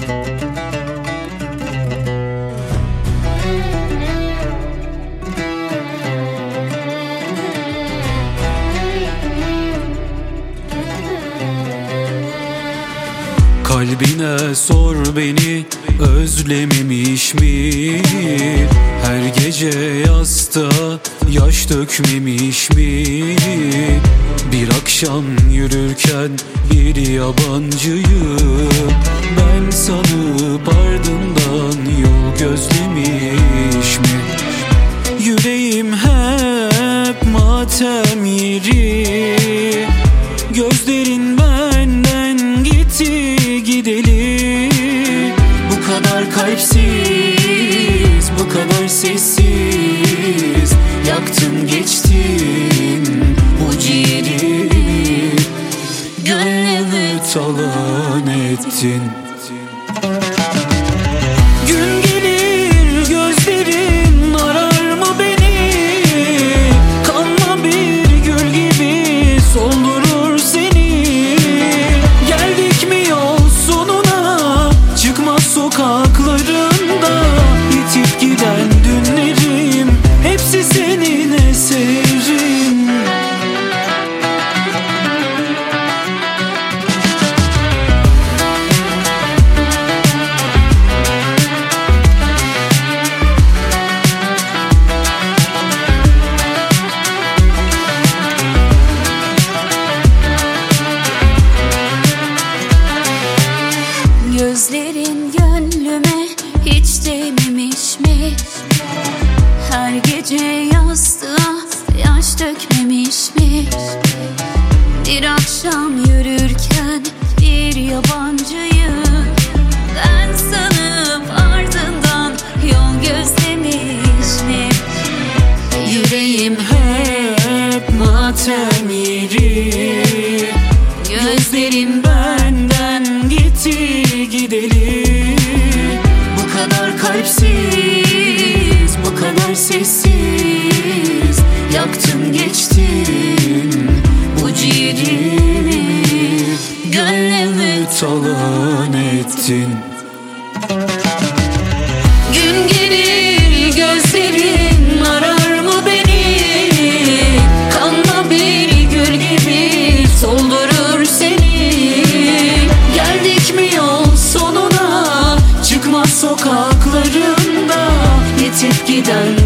Kalbine sor beni özlememiş mi? Her gece yastığa yaş dökmemiş mi? Bir akşam yürürken bir yabancıyım ben sanıp ardından yol gözlemiş mi? Yüreğim hep matem yeri, gözlerin benden gitti gideli. Bu kadar kalpsiz, bu kadar sessiz, yaktın geçtin bu ciğeri, gönlümü talan ettin. Gün gelir gözlerin arar mı beni, kanma bir gül gibi soldurur seni. Geldik mi yol sonuna, çıkmaz sokaklarında, yitip giden dünlerim hepsi senin eserin. Gözlerin gönlüme hiç değmemiş mi? Her gece yastığa yaş dökmemiş mi? Bir akşam yürürken bir yabancıyı ben sanıp ardından yol gözlemiş mi? Yüreğim hep matem yeri, gözlerim benden gitti gideli. Bu kadar kalpsiz, bu kadar sessiz, yaktın geçtin bu ciğerimi, gönlümü talan ettin. Gün gelir gözlerin arar mı beni, kanma bir gül gibi soldurur seni. Geldik mi yol sonuna, çıkmaz sokaklarında, yetip giden